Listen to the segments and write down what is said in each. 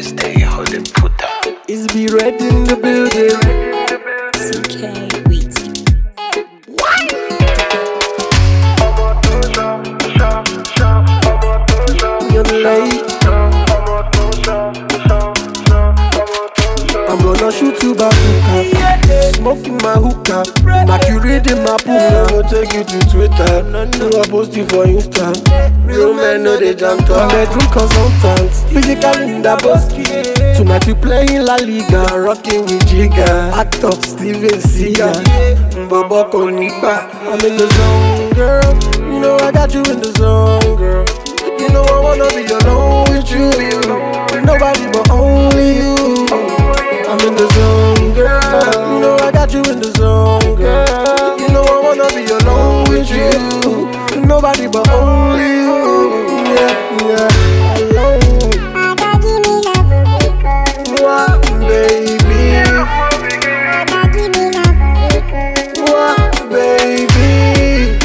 stay holding puta. Is be red in the building. CK Weezy. You're late. I'm gonna shoot you bazooka. Smoking my hookah. Knock you read in my pool. I go take you to Twitter. No, I post you for Insta. Real men know they jam talk. Bedroom consultants. Physically in the bosky. Tonight we playing La Liga. Rocking with Jigga. Act up Steven Seagal. Bobo Konipa. I'm in the zone, girl. You know I got you in the zone, girl. You know I wanna be alone with you. With nobody but only you. I'm in the zone, girl. You know I got you in the zone, girl. You know I wanna be alone with you. With nobody but only you. Yeah, yeah, alone. What, baby? What, baby?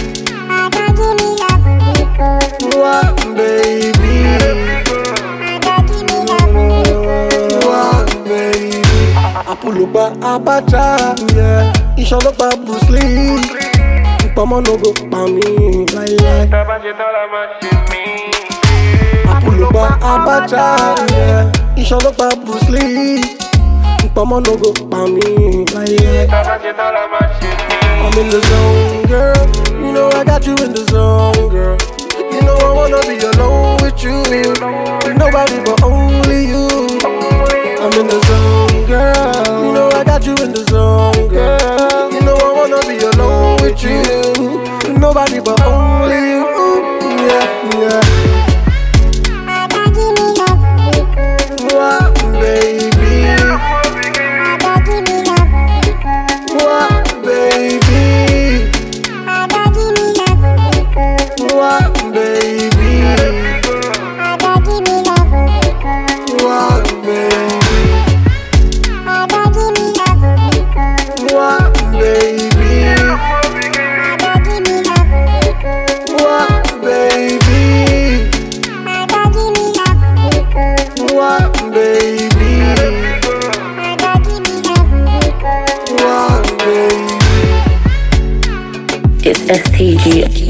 What, baby? What, baby? Apulupa Abacha, yeah. Isholopa Bruce Lee. Ipamo no go pa mi, like. Apulupa Abacha, yeah. Isholopa Bruce Lee. Ipamo no go pa mi, like. I'm in the zone, girl. You know I got you in the zone, girl. You know I wanna be alone with you. With nobody but only you. I'm in the zone, girl. You know I got you in the zone, girl. You know I wanna be alone with you. With nobody but only you. Yeah, yeah. What, baby? What, baby? What, baby? What, baby? What, baby? What, baby? What, baby? What, baby? It's STG.